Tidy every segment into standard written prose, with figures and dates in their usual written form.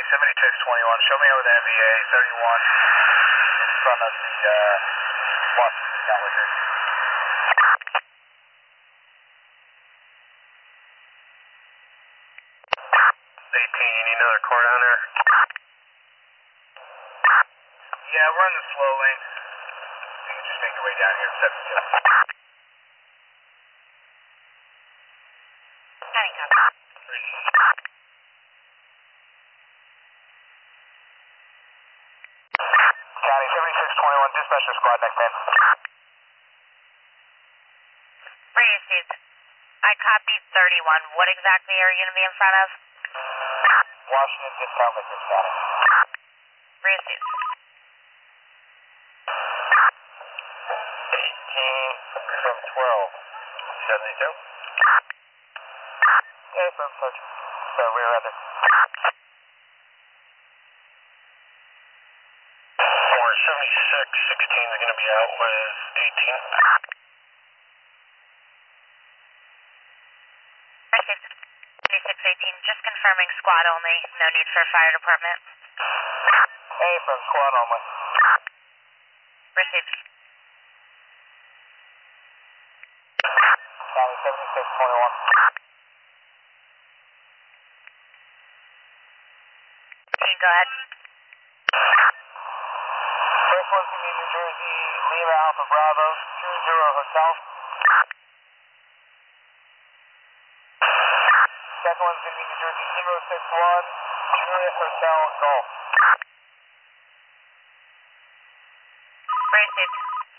7221, show me over the MVA 31 in front of the Washington discount liquor. 18, you need another car down there? Yeah, we're in the slow lane. You can just make your way down here to 72. County copy. County 7621, dispatcher squad next in. Received. I copied 31. What exactly are you going to be in front of? Washington discount liquor, County. Received. 18 from 12. 72. Yeah, from such. So rear ender. 7616 is going to be out with 18. Received. 2618, just confirming squad only. No need for fire department. A from squad only. Received. County 7621. Team, go ahead. First one's going to be New Jersey, Lima Alpha Bravo, 20 Hotel. Second one's going to be New Jersey, Kilo 61, Juliet Hotel, Golf. Received.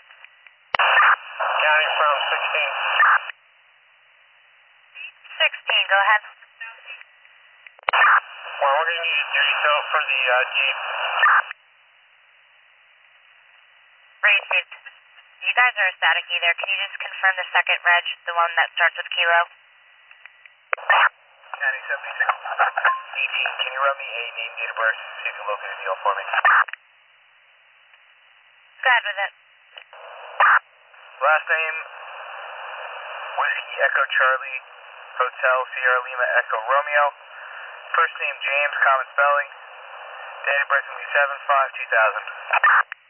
County from 16. 16, go ahead. Well, we're going to need a duty tow for the Jeep. Received. You guys are static either. Can you just confirm the second reg, the one that starts with Kilo? County 76. 18, can you run me a name, date of birth, so you can locate a deal for me? Go ahead with it. Last name, Whiskey Echo Charlie, Hotel Sierra Lima Echo Romeo. First name James, common spelling. Date of birth will be 7/5/2000.